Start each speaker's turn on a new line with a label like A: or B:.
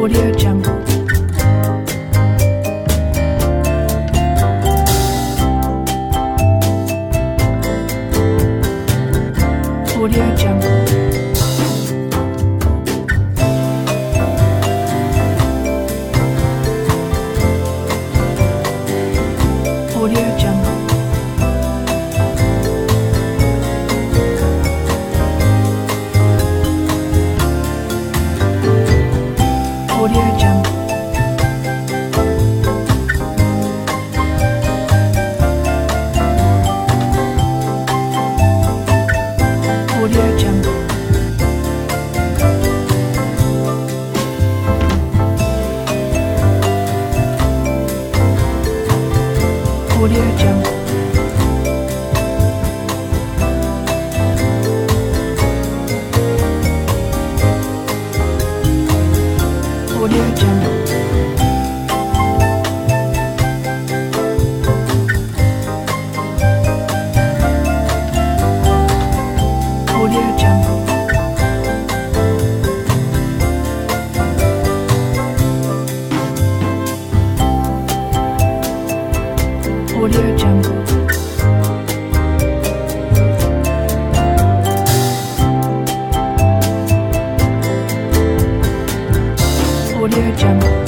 A: Audio Jungle. Audio Jungle. Audio Jungle. Audio Jungle. Audio Jungle. Audio Jungle. Audio Jungle. Audio Jungle. Audio Jungle. Audio Jungle.